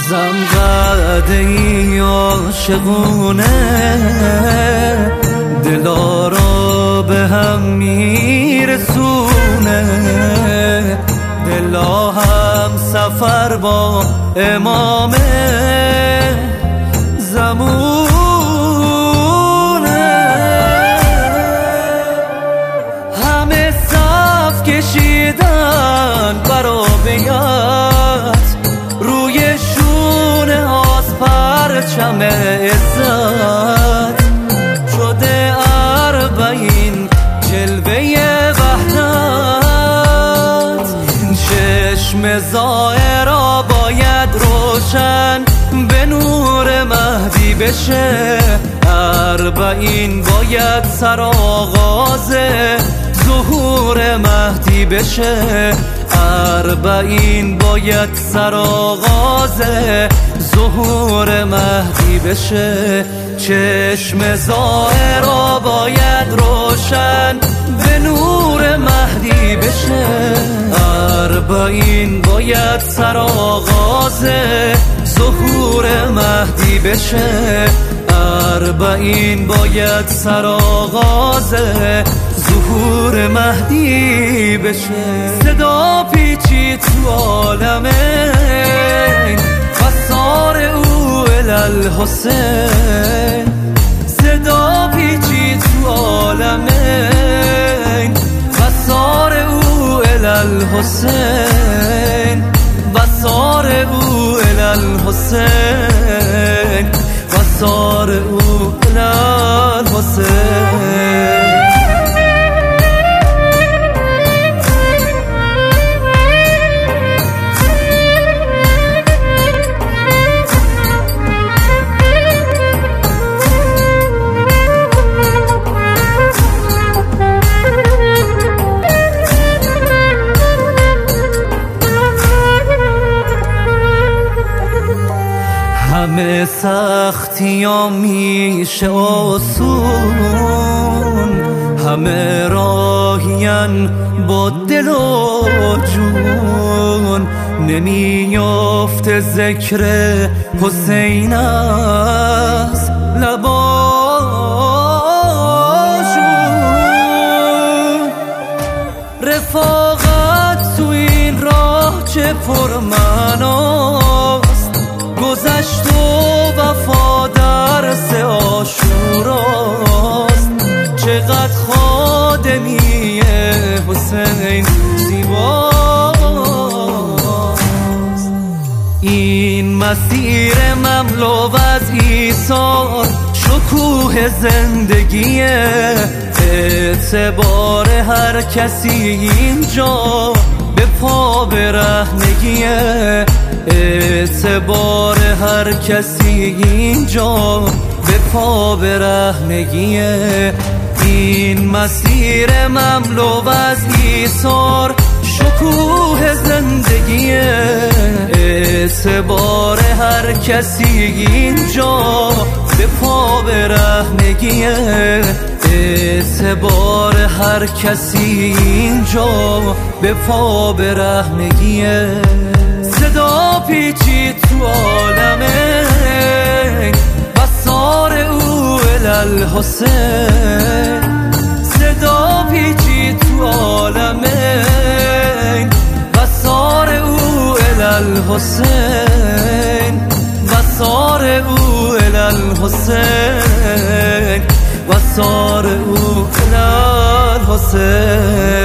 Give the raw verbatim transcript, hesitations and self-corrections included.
زنقده‌ای عاشقونه دلارا به هم میرسونه، دلا هم سفر با امام زمونه. همه صف کشیدن برا بیعت، روی شونه هاست پرچم عزت، شده اربعین جلوه وحدت. چشم زائرا باید روشن به نور مهدی بشه، اربعین باید سرآغاز ظهور مهدی بشه، اربعین باید سرآغاز ظهور مهدی بشه. چشم زائرا باید روشن به نور مهدی بشه، اربعین باید سرآغاز ظهور مهدی بشه، اربعین باید سرآغاز ظهور مهدی بشه. صدا پیچید تو عالمین قصار او الالحسین، صدا پیچید تو عالمین قصار او الالحسین، قصار او الالحسین، قصار او الالحسین. همه سختی ها میشه آسون، همه راهین با دل و جون، نمیافت ذکر حسین از لباشون. رفاقت تو این راه چه پرمعناست، گذشت و وفا درس عاشوراست، چقدر خادمی حسین زیباست. این مسیر مملو از ایثار شکوه زندگیه، اعتبار هر کسی اینجا به پا برهنگیه، اعتبار هر کسی اینجا به پا برهنگیه. این مسیر مملو از ایثار شکوه زندگیه، اعتبار هر کسی اینجا به پا برهنگیه، اعتبار هر کسی اینجا به پا برهنگیه. صدا پیچید تو عالمین قصار او الالحسین، صدا پیچید تو عالمین قصار او الالحسین، قصار او الالحسین، قصار او الالحسین.